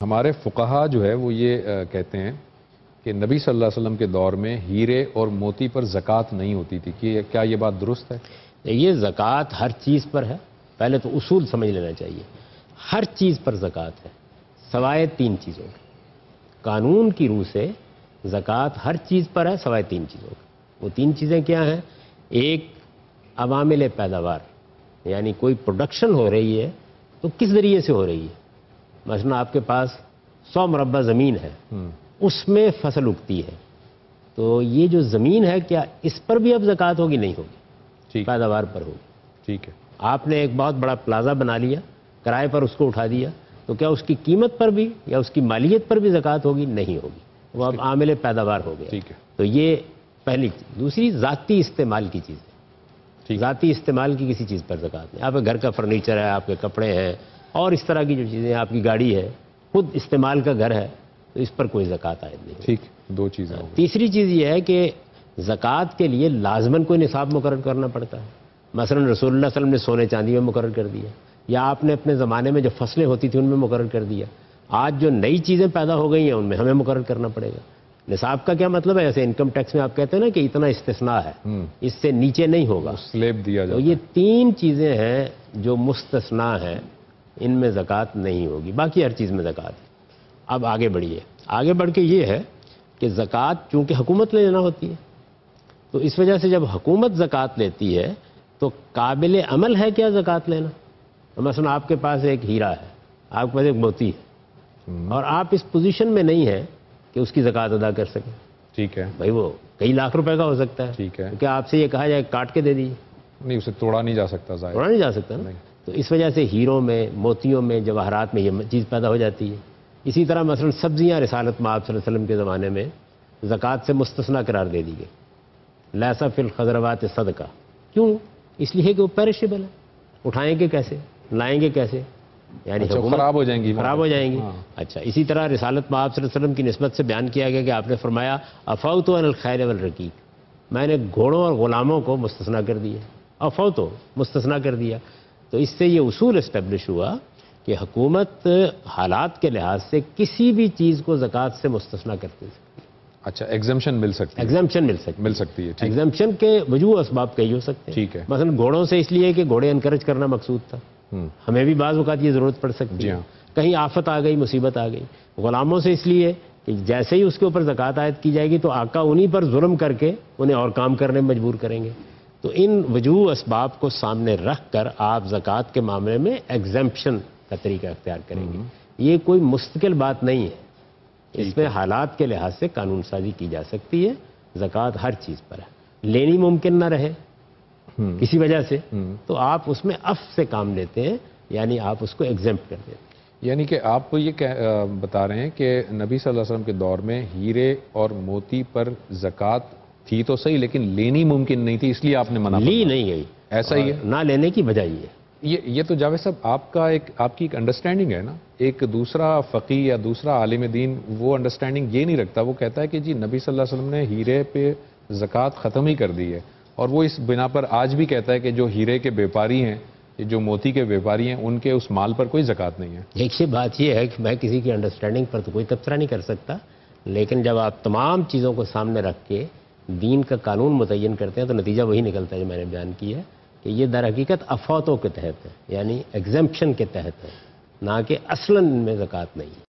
ہمارے فقہا جو ہے وہ یہ کہتے ہیں کہ نبی صلی اللہ علیہ وسلم کے دور میں ہیرے اور موتی پر زکوٰۃ نہیں ہوتی تھی، کہ کیا یہ بات درست ہے؟ یہ زکوٰۃ ہر چیز پر ہے. پہلے تو اصول سمجھ لینا چاہیے. ہر چیز پر زکوٰۃ ہے سوائے 3 چیزوں کے. قانون کی روح سے زکوٰۃ ہر چیز پر ہے سوائے 3 چیزوں کے. وہ 3 چیزیں کیا ہیں؟ ایک، عوامل پیداوار، یعنی کوئی پروڈکشن ہو رہی ہے تو کس ذریعے سے ہو رہی ہے. مثلا آپ کے پاس 100 مربع زمین ہے، اس میں فصل اگتی ہے، تو یہ جو زمین ہے کیا اس پر بھی اب زکوٰۃ ہوگی؟ نہیں ہوگی، پیداوار پر ہوگی. ٹھیک ہے. آپ نے ایک بہت بڑا پلازا بنا لیا، کرائے پر اس کو اٹھا دیا، تو کیا اس کی قیمت پر بھی یا اس کی مالیت پر بھی زکوٰۃ ہوگی؟ نہیں ہوگی. وہ اب عامل پیداوار ہو گیا. ٹھیک ہے. تو یہ پہلی چیز. دوسری، ذاتی استعمال کی چیز ہے. ذاتی استعمال کی کسی چیز پر زکوٰۃ نہیں. آپ کے گھر کا فرنیچر ہے، آپ کے کپڑے ہیں اور اس طرح کی جو چیزیں، آپ کی گاڑی ہے، خود استعمال کا گھر ہے، تو اس پر کوئی زکوٰۃ عائد نہیں. ٹھیک، 2 چیزیں. تیسری چیز یہ ہے کہ زکوٰۃ کے لیے لازماً کوئی نصاب مقرر کرنا پڑتا ہے. مثلا رسول اللہ صلی اللہ علیہ وسلم نے سونے چاندی میں مقرر کر دیا، یا آپ نے اپنے زمانے میں جو فصلیں ہوتی تھیں ان میں مقرر کر دیا. آج جو نئی چیزیں پیدا ہو گئی ہیں ان میں ہمیں مقرر کرنا پڑے گا. نصاب کا کیا مطلب ہے؟ جیسے انکم ٹیکس میں آپ کہتے ہیں نا کہ اتنا استثناء ہے، اس سے نیچے نہیں ہوگا، سلیب دیا جاتا ہے. تو یہ 3 چیزیں ہیں جو مستثنیٰ ہیں، ان میں زکوٰۃ نہیں ہوگی. باقی ہر چیز میں زکوٰۃ ہے. اب آگے بڑھیے. آگے بڑھ کے یہ ہے کہ زکوٰۃ چونکہ حکومت لے لینا ہوتی ہے، تو اس وجہ سے جب حکومت زکوٰۃ لیتی ہے تو قابل عمل ہے کیا زکوٰۃ لینا؟ مثلا آپ کے پاس ایک ہیرا ہے، آپ کے پاس ایک موتی ہے، اور آپ اس پوزیشن میں نہیں ہیں کہ اس کی زکوٰۃ ادا کر سکیں. ٹھیک ہے. بھائی وہ کئی لاکھ روپے کا ہو سکتا ہے. ٹھیک ہے. کیا آپ سے یہ کہا جائے کاٹ کے دے دیجیے؟ نہیں، اسے توڑا نہیں جا سکتا. توڑا نہیں جا سکتا نا. تو اس وجہ سے ہیروں میں، موتیوں میں، جواہرات میں یہ چیز پیدا ہو جاتی ہے. اسی طرح مثلا سبزیاں رسالت میں آپ صلی اللہ علیہ وسلم کے زمانے میں زکوٰۃ سے مستثنیٰ قرار دے دی گئی. لیسا فی الخضروات صدقہ. کیوں؟ اس لیے کہ وہ پیرشیبل ہے، اٹھائیں گے کیسے، لائیں گے کیسے، یعنی خراب ہو جائیں گی. خراب ہو جائیں گی. اچھا، اسی طرح رسالت میں آپ صلی اللہ علیہ وسلم کی نسبت سے بیان کیا گیا کہ آپ نے فرمایا افوت عن الخیل والرقیق، میں نے گھوڑوں اور غلاموں کو مستثنیٰ کر دیا. افوت مستثنیٰ کر دیا. تو اس سے یہ اصول اسٹیبلش ہوا کہ حکومت حالات کے لحاظ سے کسی بھی چیز کو زکوٰۃ سے مستثنیٰ کرتی ہے. اچھا، ایگزمپشن مل سکتی ہے. ایگزمپشن مل سکتی ہے. ایگزمپشن کے وجوہ اسباب کئی ہو سکتے ہیں. ٹھیک ہے. مثلا گھوڑوں سے اس لیے کہ گھوڑے انکریج کرنا مقصود تھا، ہمیں بھی بعض اوقات یہ ضرورت پڑ سکتی ہے. کہیں آفت آ گئی، مصیبت آ گئی. غلاموں سے اس لیے کہ جیسے ہی اس کے اوپر زکوٰۃ عائد کی جائے گی تو آقا انہی پر ظلم کر کے انہیں اور کام کرنے میں مجبور کریں گے. تو ان وجوہ اسباب کو سامنے رکھ کر آپ زکوٰۃ کے معاملے میں ایگزمپشن کا طریقہ اختیار کریں گے. یہ کوئی مستقل بات نہیں ہے، اس میں حالات کے لحاظ سے قانون سازی کی جا سکتی ہے. زکوٰۃ ہر چیز پر ہے. لینی ممکن نہ رہے کسی وجہ سے تو آپ اس میں عفو سے کام لیتے ہیں، یعنی آپ اس کو ایگزمپٹ کر دیتے ہیں. یعنی کہ آپ یہ بتا رہے ہیں کہ نبی صلی اللہ علیہ وسلم کے دور میں ہیرے اور موتی پر زکوٰۃ تھی تو صحیح، لیکن لینی ممکن نہیں تھی، اس لیے آپ نے منع لی نہیں گئی. ایسا ہی ہے. نہ لینے کی وجہ یہ ہے. یہ تو جاوید صاحب آپ کی ایک انڈرسٹینڈنگ ہے نا. ایک دوسرا فقی یا دوسرا عالم دین وہ انڈرسٹینڈنگ یہ نہیں رکھتا. وہ کہتا ہے کہ جی نبی صلی اللہ علیہ وسلم نے ہیرے پہ زکوٰۃ ختم ہی کر دی ہے، اور وہ اس بنا پر آج بھی کہتا ہے کہ جو ہیرے کے بیپاری ہیں، جو موتی کے بیپاری ہیں، ان کے اس مال پر کوئی زکوٰۃ نہیں ہے. ایک بات یہ ہے کہ میں کسی کی انڈرسٹینڈنگ پر تو کوئی تبصرہ نہیں کر سکتا، لیکن جب آپ تمام چیزوں کو سامنے رکھ کے دین کا قانون متعین کرتے ہیں تو نتیجہ وہی نکلتا ہے جو میں نے بیان کیا ہے کہ یہ در حقیقت افواتوں کے تحت ہے، یعنی ایگزمپشن کے تحت ہے، نہ کہ اصلاً ان میں زکوٰۃ نہیں ہے.